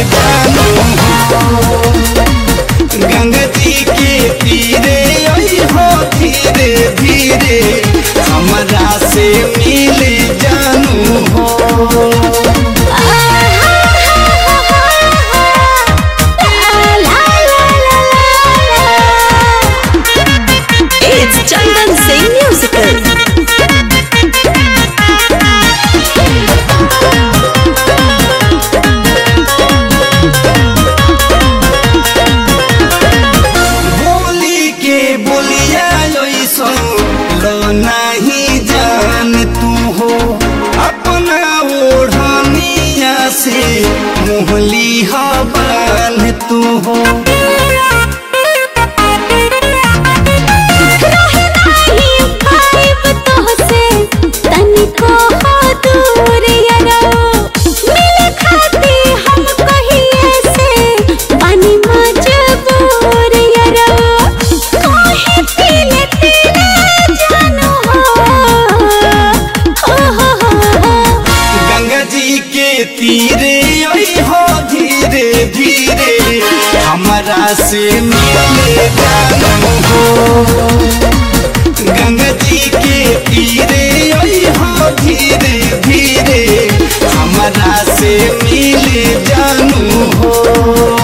जानू हो। गंगा जी के तीरे आई हो धीरे धीरे हमरा से मिले जानू हो। Chandan Singh musical. बोली के बोलिया ऐसो लो नहीं जान तू हो। अपना ओढ़निया से मोहली हवान तू हो। तीरे आई हो धीरे धीरे हमरा से मिले जानू हो। गंगा जी के तीरे आई हो धीरे धीरे हमरा से मिले जानू हो।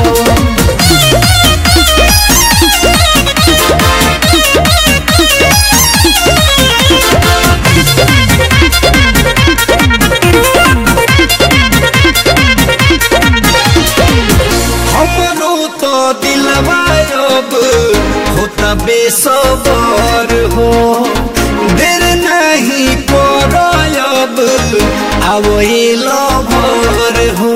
दिलवा अब होता बेसबर हो। देर नहीं करो अब आवो लवर हो।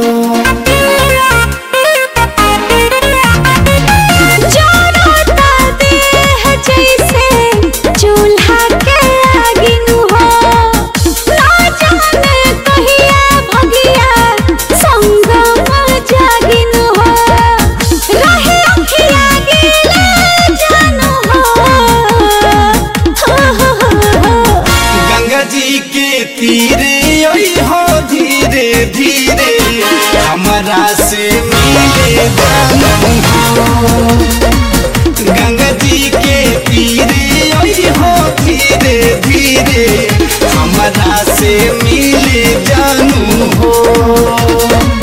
तीरे आई हो धीरे धीरे हमरा से मिले जानू हो। गंगा जी के तीरे आई हो धीरे धीरे हमरा से मिले जानू हो।